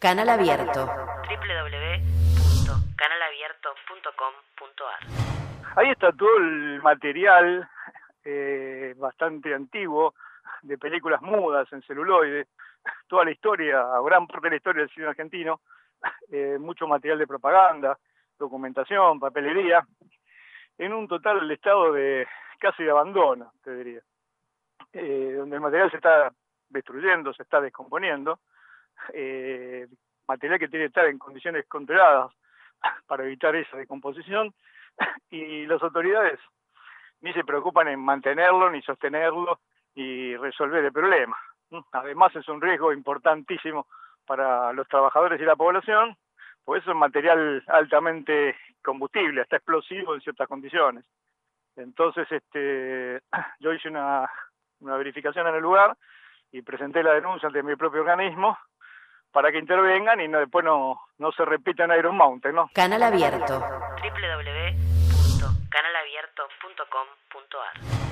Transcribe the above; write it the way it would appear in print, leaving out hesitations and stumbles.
Canal Abierto. www.canalabierto.com.ar. Ahí está todo el material bastante antiguo de películas mudas en celuloide, toda la historia, gran parte de la historia del cine argentino, mucho material de propaganda, documentación, papelería, en un total estado de casi de abandono, te diría, donde el material se está destruyendo, se está descomponiendo, material que tiene que estar en condiciones controladas para evitar esa descomposición, y las autoridades ni se preocupan en mantenerlo, ni sostenerlo, y resolver el problema. Además es un riesgo importantísimo para los trabajadores y la población, pues es un material altamente combustible, hasta explosivo en ciertas condiciones. Entonces yo hice una verificación en el lugar y presenté la denuncia ante mi propio organismo para que intervengan y después no se repita en Iron Mountain, ¿no? Canal Abierto. www.canalabierto.com.ar